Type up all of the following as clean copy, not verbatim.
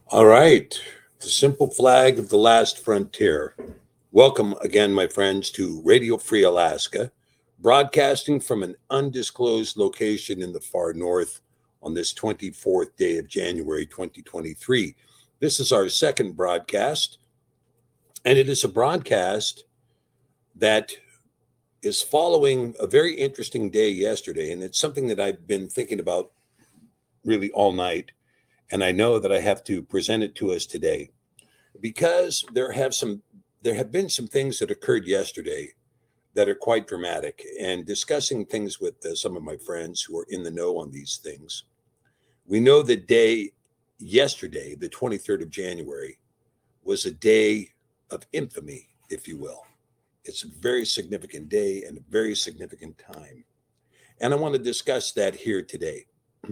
All right. The simple flag of the last frontier. Welcome again, my friends, to Radio Free Alaska, broadcasting from an undisclosed location in the far north on this 24th day of January 2023. This is our second broadcast, and it is a broadcast that is following a very interesting day yesterday. And it's something that I've been thinking about really all night. And I know that I have to present it to us today because there have been some things that occurred yesterday that are quite dramatic. And discussing things with some of my friends who are in the know on these things, we know the day yesterday, the 23rd of January, was a day of infamy, if you will. It's a very significant day and a very significant time. And I want to discuss that here today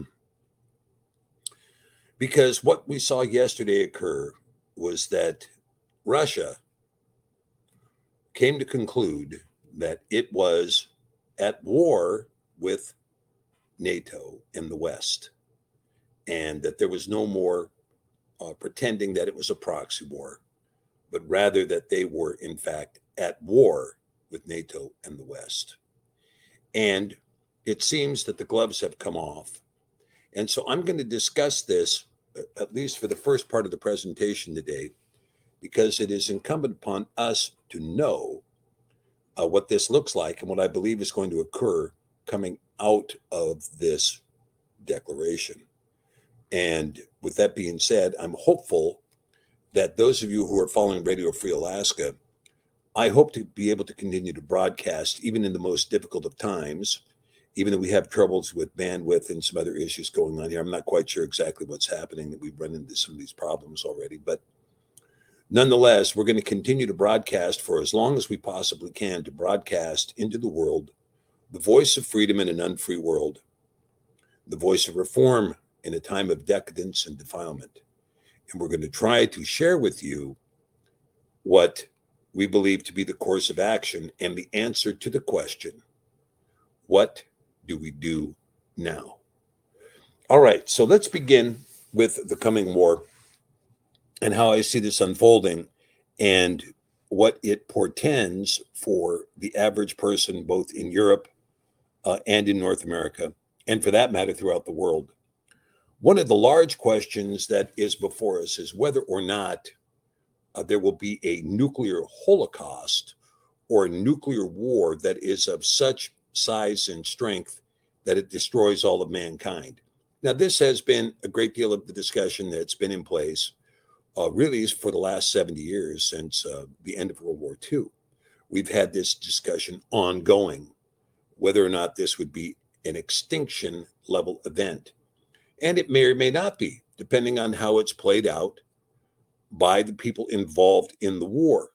because what we saw yesterday occur was that Russia came to conclude that it was at war with NATO and the West, and that there was no more pretending that it was a proxy war, but rather that they were, in fact, at war with NATO and the West. And it seems that the gloves have come off. And so I'm going to discuss this, at least for the first part of the presentation today, because it is incumbent upon us to know what this looks like and what I believe is going to occur coming out of this declaration. And with that being said, I'm hopeful that those of you who are following Radio Free Alaska, I hope to be able to continue to broadcast even in the most difficult of times, even though we have troubles with bandwidth and some other issues going on here. I'm not quite sure exactly what's happening, that we've run into some of these problems already, but nonetheless, we're going to continue to broadcast for as long as we possibly can, to broadcast into the world the voice of freedom in an unfree world, the voice of reform in a time of decadence and defilement. And we're going to try to share with you what we believe to be the course of action and the answer to the question, what do we do now? All right, so let's begin with the coming war and how I see this unfolding and what it portends for the average person, both in Europe and in North America, and for that matter, throughout the world. One of the large questions that is before us is whether or not there will be a nuclear holocaust or a nuclear war that is of such size and strength that it destroys all of mankind. Now, this has been a great deal of the discussion that's been in place really for the last 70 years since the end of World War II. We've had this discussion ongoing, whether or not this would be an extinction level event. And it may or may not be, depending on how it's played out by the people involved in the war.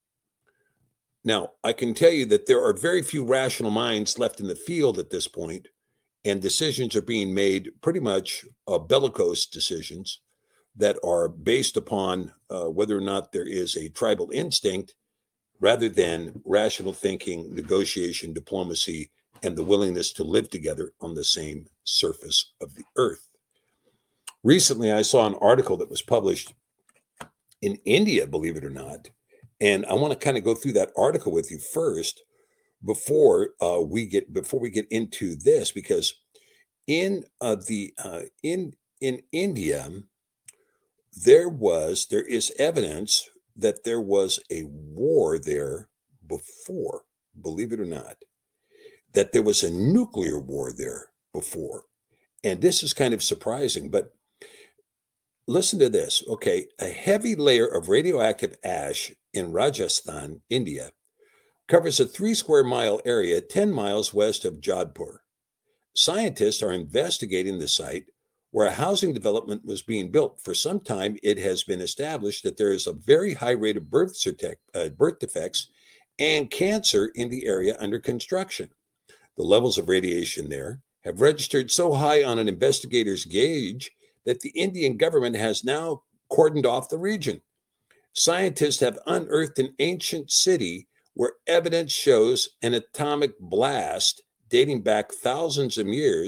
Now, I can tell you that there are very few rational minds left in the field at this point, and decisions are being made, pretty much bellicose decisions that are based upon whether or not there is a tribal instinct rather than rational thinking, negotiation, diplomacy, and the willingness to live together on the same surface of the earth. Recently, I saw an article that was published in India, believe it or not, and I want to kind of go through that article with you first before we get into this, because in the in India there is evidence that there was a war there before, believe it or not, that there was a nuclear war there before. And this is kind of surprising, but listen to this. Okay, a heavy layer of radioactive ash in Rajasthan, India, covers a 3 square mile area 10 miles west of Jodhpur. Scientists are investigating the site where a housing development was being built. For some time, it has been established that there is a very high rate of birth defects and cancer in the area under construction. The levels of radiation there have registered so high on an investigator's gauge that the Indian government has now cordoned off the region. Scientists have unearthed an ancient city where evidence shows an atomic blast dating back thousands of years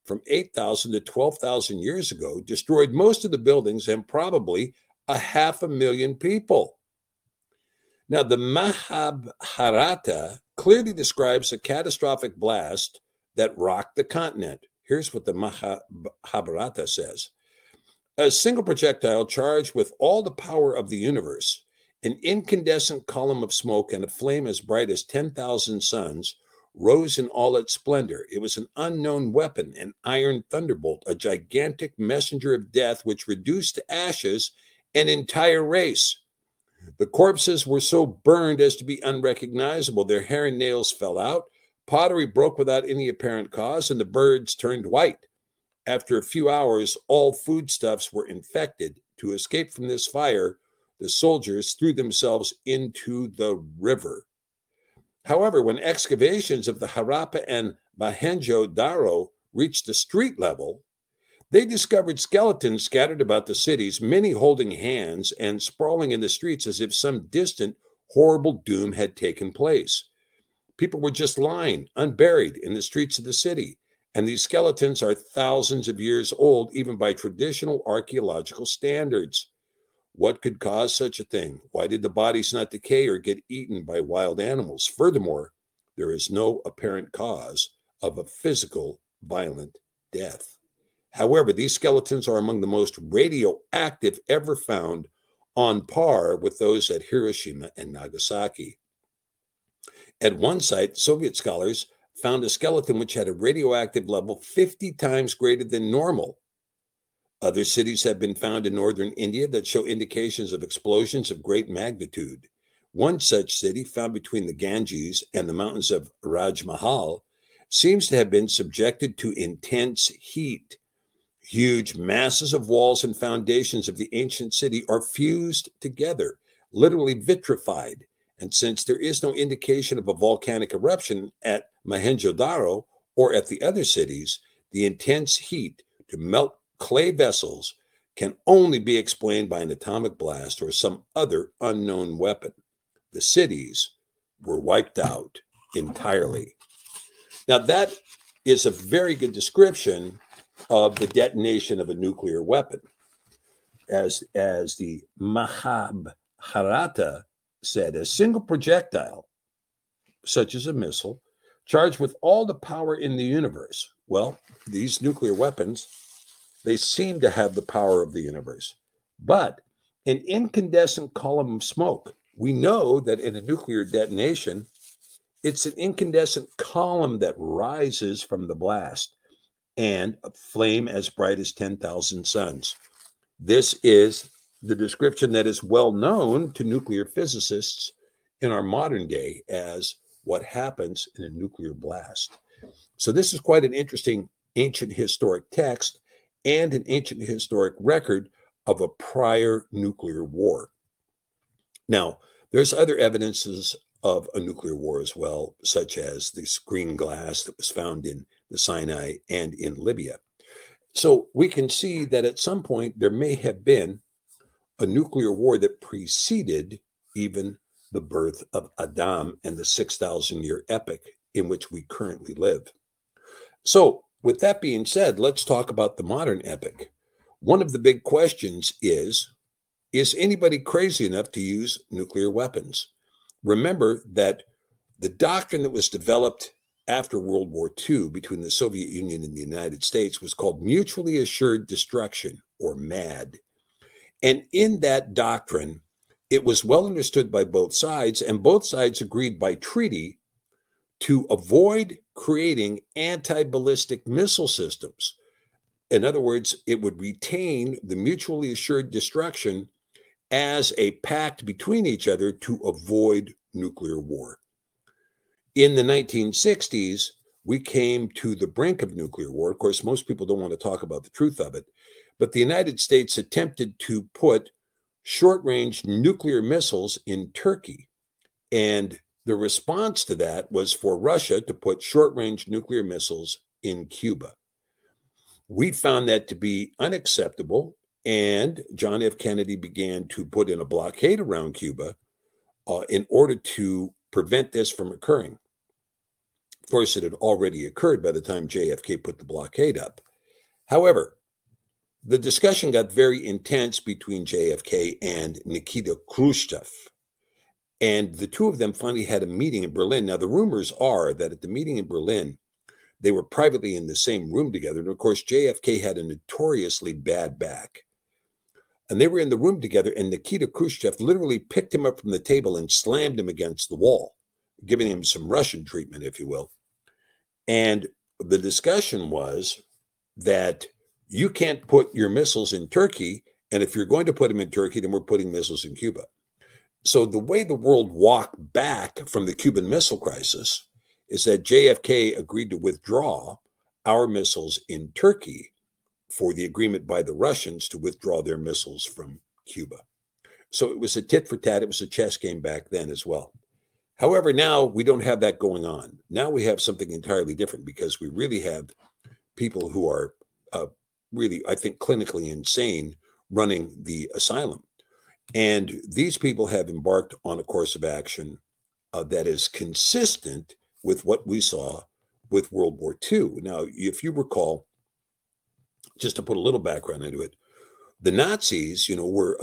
from 8,000 to 12,000 years ago destroyed most of the buildings and probably 500,000 people. Now, the Mahabharata clearly describes a catastrophic blast that rocked the continent. Here's what the Mahabharata says. A single projectile charged with all the power of the universe, an incandescent column of smoke and a flame as bright as 10,000 suns, rose in all its splendor. It was an unknown weapon, an iron thunderbolt, a gigantic messenger of death which reduced to ashes an entire race. The corpses were so burned as to be unrecognizable. Their hair and nails fell out. Pottery broke without any apparent cause, and the birds turned white. After a few hours, all foodstuffs were infected. To escape from this fire, the soldiers threw themselves into the river. However, when excavations of the Harappa and Mohenjo-daro reached the street level, they discovered skeletons scattered about the cities, many holding hands and sprawling in the streets as if some distant, horrible doom had taken place. People were just lying, unburied, in the streets of the city. And these skeletons are thousands of years old, even by traditional archaeological standards. What could cause such a thing? Why did the bodies not decay or get eaten by wild animals? Furthermore, there is no apparent cause of a physical, violent death. However, these skeletons are among the most radioactive ever found, on par with those at Hiroshima and Nagasaki. At one site, Soviet scholars found a skeleton which had a radioactive level 50 times greater than normal. Other cities have been found in northern India that show indications of explosions of great magnitude. One such city, found between the Ganges and the mountains of Rajmahal, seems to have been subjected to intense heat. Huge masses of walls and foundations of the ancient city are fused together, literally vitrified. And since there is no indication of a volcanic eruption at Mohenjo-daro or at the other cities, the intense heat to melt clay vessels can only be explained by an atomic blast or some other unknown weapon. The cities were wiped out entirely. Now, that is a very good description of the detonation of a nuclear weapon. As the Mahabharata said, a single projectile, such as a missile, charged with all the power in the universe. Well, these nuclear weapons, they seem to have the power of the universe. But an incandescent column of smoke, we know that in a nuclear detonation, it's an incandescent column that rises from the blast and a flame as bright as 10,000 suns. This is the description that is well known to nuclear physicists in our modern day as what happens in a nuclear blast. So this is quite an interesting ancient historic text and an ancient historic record of a prior nuclear war. Now, there's other evidences of a nuclear war as well, such as this green glass that was found in the Sinai and in Libya. So we can see that at some point there may have been a nuclear war that preceded even the birth of Adam and the 6,000-year epoch in which we currently live. So with that being said, let's talk about the modern epoch. One of the big questions is anybody crazy enough to use nuclear weapons? Remember that the doctrine that was developed after World War II between the Soviet Union and the United States was called mutually assured destruction, or MAD. And in that doctrine, it was well understood by both sides, and both sides agreed by treaty to avoid creating anti-ballistic missile systems. In other words, it would retain the mutually assured destruction as a pact between each other to avoid nuclear war. In the 1960s, we came to the brink of nuclear war. Of course, most people don't want to talk about the truth of it, but the United States attempted to put short-range nuclear missiles in Turkey. And the response to that was for Russia to put short-range nuclear missiles in Cuba. We found that to be unacceptable, and John F. Kennedy began to put in a blockade around Cuba in order to prevent this from occurring. Of course, it had already occurred by the time JFK put the blockade up. However, the discussion got very intense between JFK and Nikita Khrushchev. And the two of them finally had a meeting in Berlin. Now, the rumors are that at the meeting in Berlin, they were privately in the same room together. And of course, JFK had a notoriously bad back. And they were in the room together, and Nikita Khrushchev literally picked him up from the table and slammed him against the wall, giving him some Russian treatment, if you will. And the discussion was that you can't put your missiles in Turkey. And if you're going to put them in Turkey, then we're putting missiles in Cuba. So the way the world walked back from the Cuban Missile Crisis is that JFK agreed to withdraw our missiles in Turkey for the agreement by the Russians to withdraw their missiles from Cuba. So it was a tit for tat. It was a chess game back then as well. However, now we don't have that going on. Now we have something entirely different because we really have people who are really, I think, clinically insane running the asylum. And these people have embarked on a course of action that is consistent with what we saw with World War II. Now, if you recall, just to put a little background into it, the Nazis, were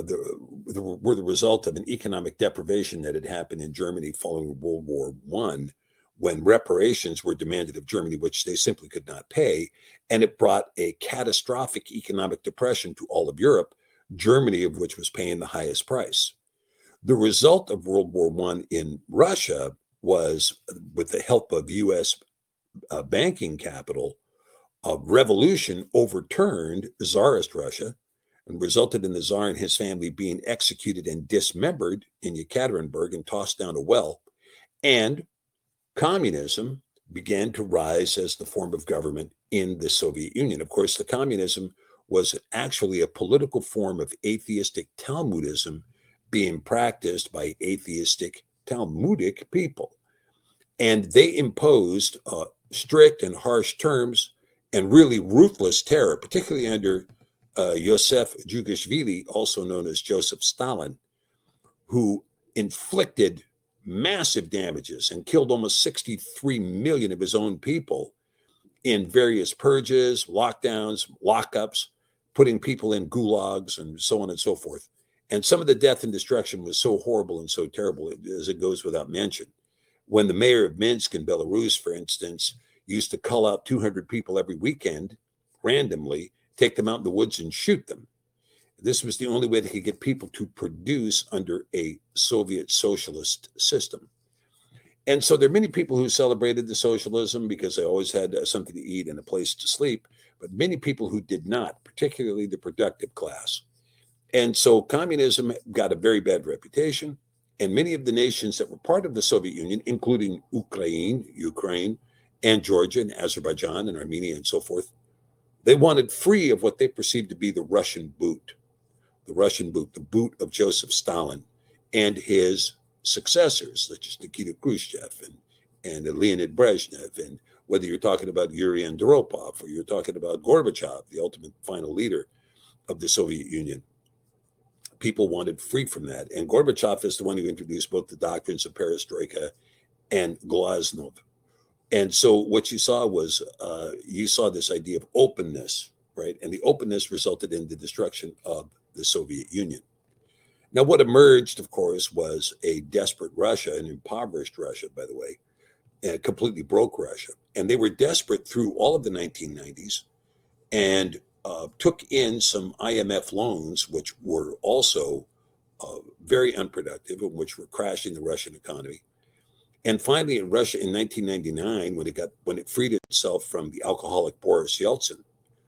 the result of an economic deprivation that had happened in Germany following World War I, when reparations were demanded of Germany, which they simply could not pay, and it brought a catastrophic economic depression to all of Europe, Germany of which was paying the highest price. The result of World War I in Russia was, with the help of U.S. Banking capital, a revolution overturned Tsarist Russia and resulted in the Tsar and his family being executed and dismembered in Yekaterinburg and tossed down a well. And communism began to rise as the form of government in the Soviet Union. Of course, the communism was actually a political form of atheistic Talmudism being practiced by atheistic Talmudic people. And they imposed strict and harsh terms and really ruthless terror, particularly under Yosef Jugashvili, also known as Joseph Stalin, who inflicted massive damages and killed almost 63 million of his own people in various purges, lockdowns, lockups, putting people in gulags and so on and so forth. And some of the death and destruction was so horrible and so terrible, as it goes without mention. When the mayor of Minsk in Belarus, for instance, used to cull out 200 people every weekend randomly, take them out in the woods and shoot them. This was the only way they could get people to produce under a Soviet socialist system. And so there are many people who celebrated the socialism because they always had something to eat and a place to sleep, but many people who did not, particularly the productive class. And so communism got a very bad reputation. And many of the nations that were part of the Soviet Union, including Ukraine, and Georgia and Azerbaijan and Armenia and so forth, they wanted free of what they perceived to be the Russian boot, the boot of Joseph Stalin and his successors, such as Nikita Khrushchev and Leonid Brezhnev, and whether you're talking about Yuri Andropov or you're talking about Gorbachev, the ultimate final leader of the Soviet Union. People wanted free from that. And Gorbachev is the one who introduced both the doctrines of perestroika and glasnost. And so what you saw was, you saw this idea of openness, right? And the openness resulted in the destruction of the Soviet Union. Now, what emerged, of course, was a desperate Russia, an impoverished Russia, by the way, and completely broke Russia. And they were desperate through all of the 1990s and took in some IMF loans, which were also very unproductive and which were crashing the Russian economy. And finally, in Russia in 1999, when it freed itself from the alcoholic Boris Yeltsin,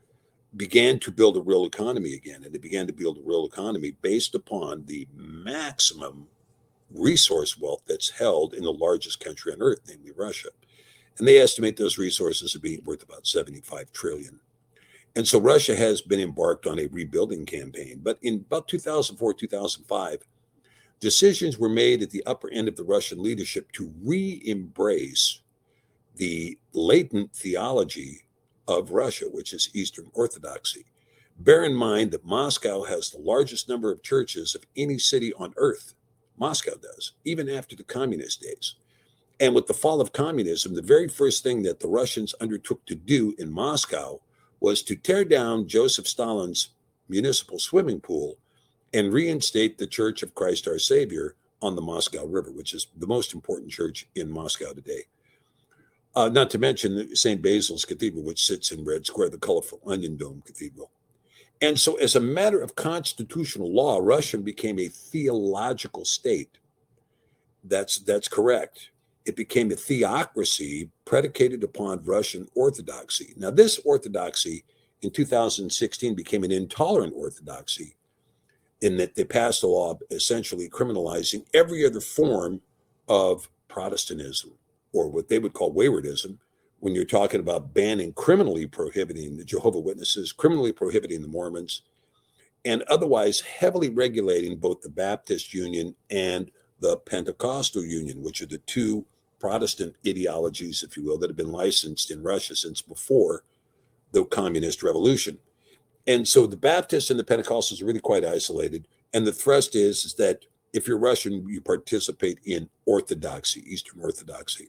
began to build a real economy again. And it began to build a real economy based upon the maximum resource wealth that's held in the largest country on earth, namely Russia. And they estimate those resources as being worth about 75 trillion. And so Russia has been embarked on a rebuilding campaign. But in about 2004, 2005, decisions were made at the upper end of the Russian leadership to re-embrace the latent theology of Russia, which is Eastern Orthodoxy. Bear in mind that Moscow has the largest number of churches of any city on earth. Moscow does, even after the communist days. And with the fall of communism, the very first thing that the Russians undertook to do in Moscow was to tear down Joseph Stalin's municipal swimming pool and reinstate the Church of Christ our Savior on the Moscow River, which is the most important church in Moscow today. Not to mention St. Basil's Cathedral, which sits in Red Square, the colorful Onion Dome Cathedral. And so, as a matter of constitutional law, Russia became a theological state. That's correct. It became a theocracy predicated upon Russian orthodoxy. Now, this orthodoxy in 2016 became an intolerant orthodoxy in that they passed a law essentially criminalizing every other form of Protestantism, or what they would call waywardism, when you're talking about banning, criminally prohibiting the Jehovah's Witnesses, criminally prohibiting the Mormons, and otherwise heavily regulating both the Baptist Union and the Pentecostal Union, which are the two Protestant ideologies, if you will, that have been licensed in Russia since before the communist revolution. And so the Baptists and the Pentecostals are really quite isolated. And the thrust is that if you're Russian, you participate in Orthodoxy, Eastern Orthodoxy.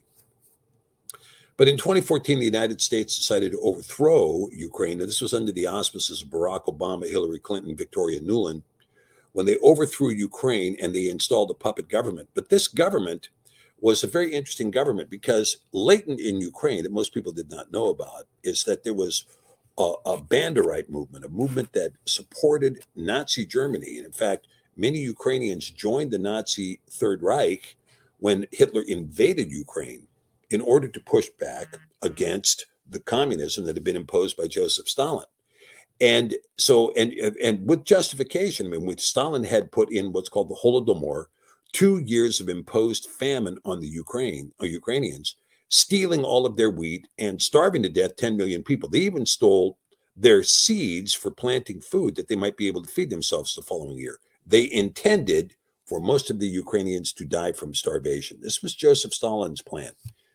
But in 2014, the United States decided to overthrow Ukraine. And this was under the auspices of Barack Obama, Hillary Clinton, Victoria Nuland, when they overthrew Ukraine and they installed a puppet government. But this government was a very interesting government because latent in Ukraine, that most people did not know about, is that there was a Banderite movement, a movement that supported Nazi Germany. And in fact, many Ukrainians joined the Nazi Third Reich when Hitler invaded Ukraine in order to push back against the communism that had been imposed by Joseph Stalin. And so, and with justification, I mean, with Stalin had put in what's called the Holodomor, 2 years of imposed famine on the Ukrainians, stealing all of their wheat and starving to death 10 million people. They even stole their seeds for planting food that they might be able to feed themselves the following year. They intended for most of the Ukrainians to die from starvation. This was Joseph Stalin's plan.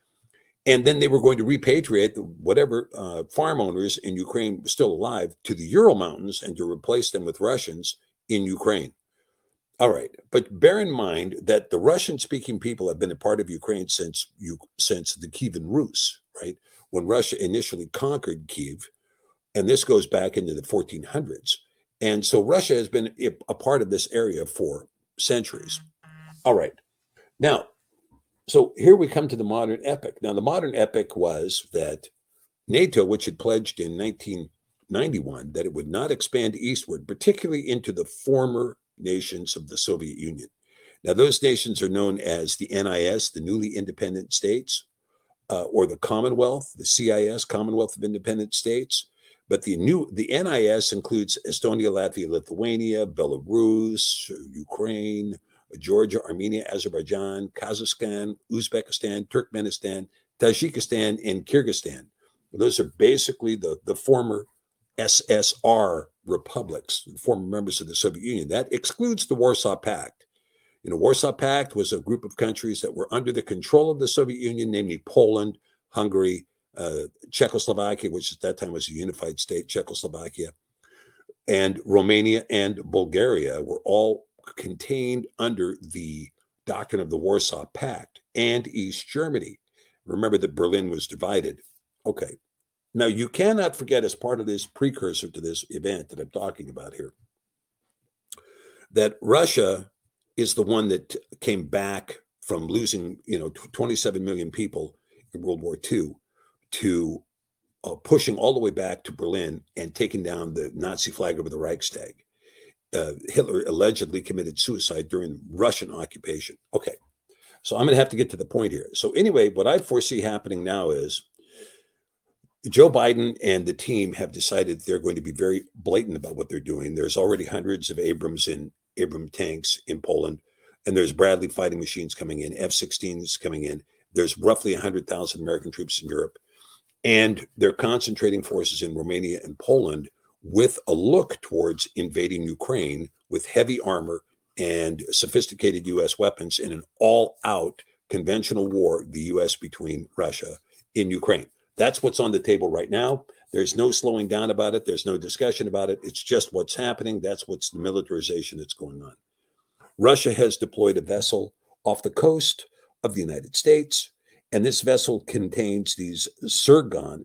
And then they were going to repatriate whatever farm owners in Ukraine still alive to the Ural Mountains and to replace them with Russians in Ukraine. All right, but bear in mind that the Russian-speaking people have been a part of Ukraine since the Kievan Rus, right? When Russia initially conquered Kiev, and this goes back into the 1400s. And so Russia has been a part of this area for centuries. All right, now, so here we come to the modern epic. Now, the modern epic was that NATO, which had pledged in 1991 that it would not expand eastward, particularly into the former nations of the Soviet Union. Now, those nations are known as the NIS, the newly independent states, or the Commonwealth, the CIS, Commonwealth of Independent States. But the NIS includes Estonia, Latvia, Lithuania, Belarus, Ukraine, Georgia, Armenia, Azerbaijan, Kazakhstan, Uzbekistan, Turkmenistan, Tajikistan, and Kyrgyzstan. Those are basically the former SSR republics, former members of the Soviet Union. That excludes the Warsaw Pact. Warsaw Pact was a group of countries that were under the control of the Soviet Union, namely Poland, Hungary, Czechoslovakia, which at that time was a unified state, Czechoslovakia, and Romania and Bulgaria were all contained under the doctrine of the Warsaw Pact, and East Germany. Remember that Berlin was divided. Okay. Now, you cannot forget, as part of this precursor to this event that I'm talking about here, that Russia is the one that came back from losing, 27 million people in World War II to pushing all the way back to Berlin and taking down the Nazi flag over the Reichstag. Hitler allegedly committed suicide during Russian occupation. Okay, so I'm going to have to get to the point here. So anyway, what I foresee happening now is Joe Biden and the team have decided they're going to be very blatant about what they're doing. There's already hundreds of Abram tanks in Poland, and there's Bradley fighting machines coming in, F-16s coming in. There's roughly 100,000 American troops in Europe, and they're concentrating forces in Romania and Poland with a look towards invading Ukraine with heavy armor and sophisticated U.S. weapons in an all-out conventional war, the U.S. between Russia in Ukraine. That's what's on the table right now. There's no slowing down about it. There's no discussion about it. It's just what's happening. That's what's the militarization that's going on. Russia has deployed a vessel off the coast of the United States. And this vessel contains these zircon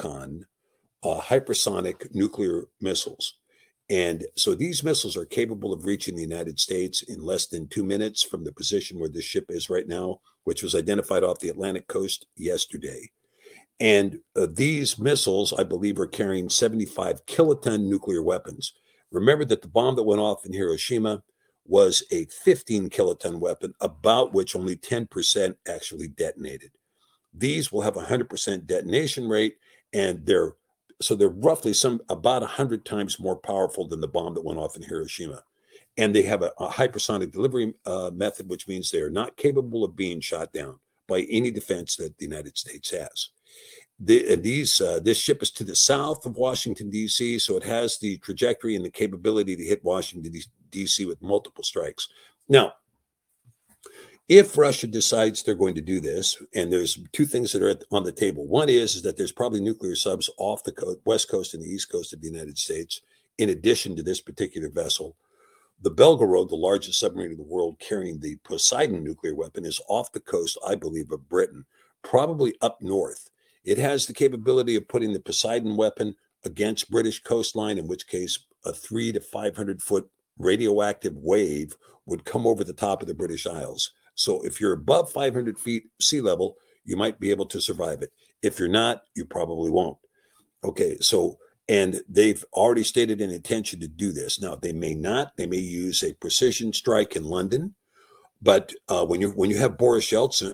hypersonic nuclear missiles. And so these missiles are capable of reaching the United States in less than 2 minutes from the position where this ship is right now, which was identified off the Atlantic coast yesterday. And these missiles, I believe, are carrying 75 kiloton nuclear weapons. Remember that the bomb that went off in Hiroshima was a 15 kiloton weapon, about which only 10% actually detonated. These will have a 100% detonation rate, and they're roughly about 100 times more powerful than the bomb that went off in Hiroshima. And they have a hypersonic delivery method, which means they are not capable of being shot down by any defense that the United States has. This ship is to the south of Washington, D.C., so it has the trajectory and the capability to hit Washington, D.C. with multiple strikes. Now, if Russia decides they're going to do this, and there's two things that are on the table. One is that there's probably nuclear subs off the west coast and the east coast of the United States, in addition to this particular vessel. The Belgorod, the largest submarine in the world carrying the Poseidon nuclear weapon, is off the coast, I believe, of Britain, probably up north. It has the capability of putting the Poseidon weapon against British coastline, in which case a 300 to 500 foot radioactive wave would come over the top of the British Isles. So if you're above 500 feet sea level, you might be able to survive it. If you're not, you probably won't. Okay, so, and they've already stated an intention to do this. Now, they may not. They may use a precision strike in London. But when you have Boris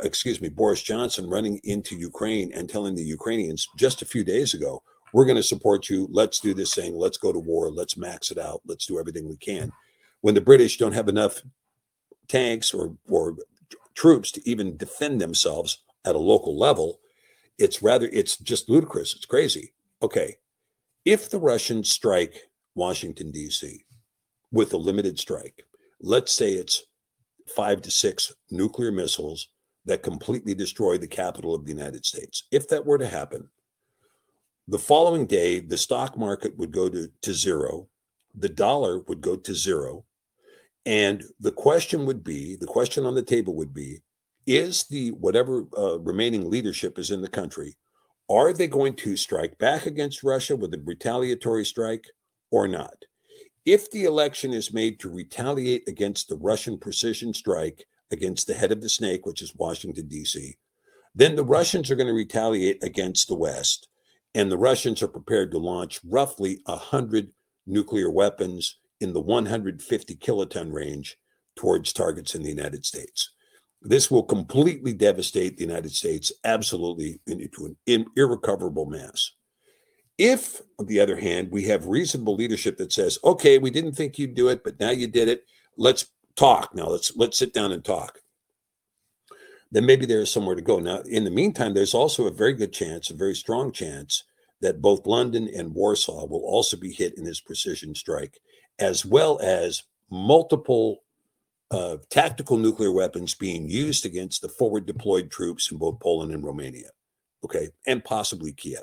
Johnson running into Ukraine and telling the Ukrainians just a few days ago, we're going to support you. Let's do this thing. Let's go to war. Let's max it out. Let's do everything we can. When the British don't have enough tanks or troops to even defend themselves at a local level, it's just ludicrous. It's crazy. Okay. If the Russians strike Washington, D.C. with a limited strike, let's say it's 5 to 6 nuclear missiles that completely destroy the capital of the United States. If that were to happen, the following day, the stock market would go to zero, the dollar would go to zero, and the question on the table would be, is the whatever remaining leadership is in the country, are they going to strike back against Russia with a retaliatory strike or not? If the election is made to retaliate against the Russian precision strike against the head of the snake, which is Washington, D.C., then the Russians are going to retaliate against the West. And the Russians are prepared to launch roughly 100 nuclear weapons in the 150 kiloton range towards targets in the United States. This will completely devastate the United States, absolutely into an irrecoverable mess. If, on the other hand, we have reasonable leadership that says, okay, we didn't think you'd do it, but now you did it. Let's talk. Now let's sit down and talk. Then maybe there's somewhere to go. Now, in the meantime, there's also a very good chance, a very strong chance, that both London and Warsaw will also be hit in this precision strike, as well as multiple tactical nuclear weapons being used against the forward deployed troops in both Poland and Romania, okay, and possibly Kiev.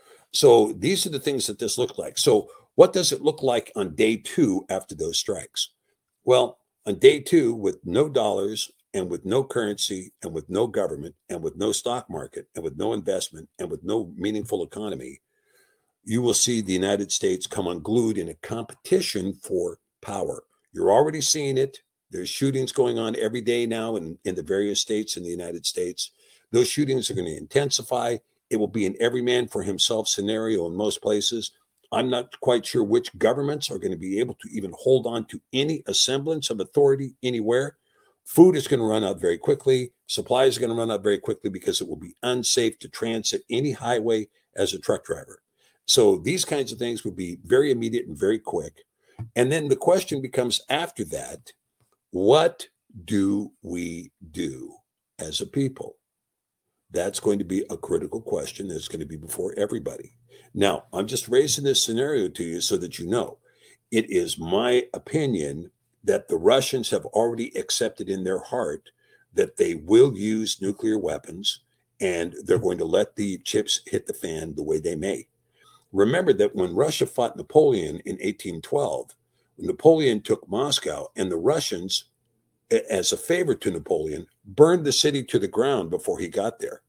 So these are the things that this looked like. So what does it look like on day 2 after those strikes? Well, on day 2, with no dollars and with no currency and with no government and with no stock market and with no investment and with no meaningful economy, you will see the United States come unglued in a competition for power. You're already seeing it. There's shootings going on every day now in the various states in the United States. Those shootings are going to intensify. It will be an every man for himself scenario in most places. I'm not quite sure which governments are going to be able to even hold on to any semblance of authority anywhere. Food is going to run out very quickly. Supplies are going to run out very quickly because it will be unsafe to transit any highway as a truck driver. So these kinds of things would be very immediate and very quick. And then the question becomes after that, what do we do as a people? That's going to be a critical question that's going to be before everybody. Now, I'm just raising this scenario to you so that you know. It is my opinion that the Russians have already accepted in their heart that they will use nuclear weapons and they're going to let the chips hit the fan the way they may. Remember that when Russia fought Napoleon in 1812, Napoleon took Moscow, and the Russians, as a favor to Napoleon, burned the city to the ground before he got there.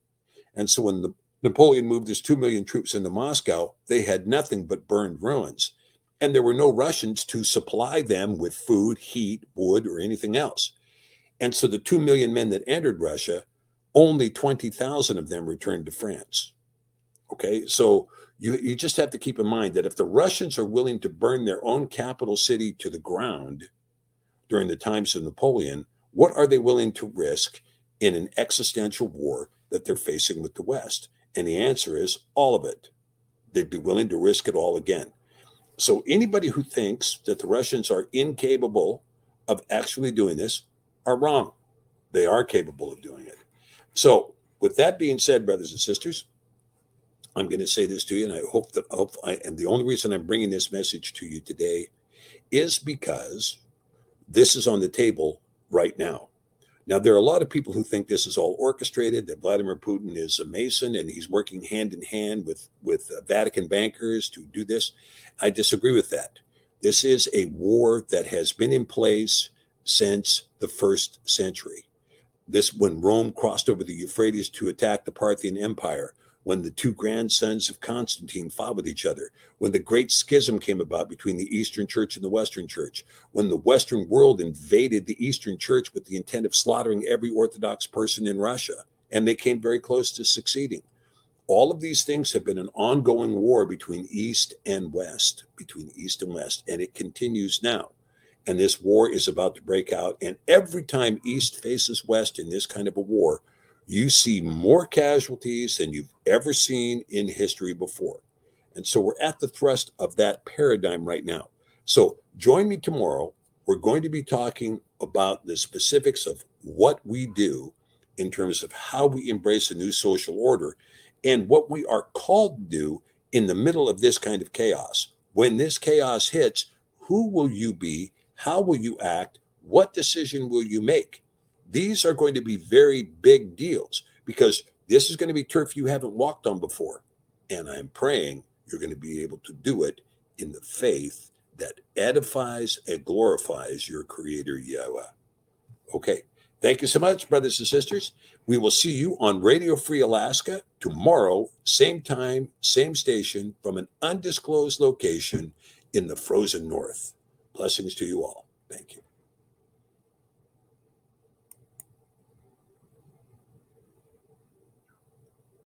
And so when Napoleon moved his 2 million troops into Moscow, they had nothing but burned ruins. And there were no Russians to supply them with food, heat, wood, or anything else. And so the 2 million men that entered Russia, only 20,000 of them returned to France. Okay, so you just have to keep in mind that if the Russians are willing to burn their own capital city to the ground during the times of Napoleon, what are they willing to risk in an existential war that they're facing with the West? And the answer is all of it. They'd be willing to risk it all again. So anybody who thinks that the Russians are incapable of actually doing this are wrong. They are capable of doing it. So with that being said, brothers and sisters, I'm going to say this to you, and I hope and the only reason I'm bringing this message to you today is because this is on the table right now. Now, there are a lot of people who think this is all orchestrated, that Vladimir Putin is a Mason and he's working hand in hand with Vatican bankers to do this. I disagree with that. This is a war that has been in place since the 1st century. This, when Rome crossed over the Euphrates to attack the Parthian Empire, when the two grandsons of Constantine fought with each other, when the great schism came about between the Eastern Church and the Western Church, when the Western world invaded the Eastern Church with the intent of slaughtering every Orthodox person in Russia, and they came very close to succeeding. All of these things have been an ongoing war between East and West, and it continues now. And this war is about to break out. And every time East faces West in this kind of a war, you see more casualties than you've ever seen in history before. And so we're at the thrust of that paradigm right now. So join me tomorrow. We're going to be talking about the specifics of what we do in terms of how we embrace a new social order and what we are called to do in the middle of this kind of chaos. When this chaos hits, who will you be? How will you act? What decision will you make? These are going to be very big deals because this is going to be turf you haven't walked on before. And I'm praying you're going to be able to do it in the faith that edifies and glorifies your Creator, Yahweh. Okay. Thank you so much, brothers and sisters. We will see you on Radio Free Alaska tomorrow, same time, same station, from an undisclosed location in the frozen north. Blessings to you all.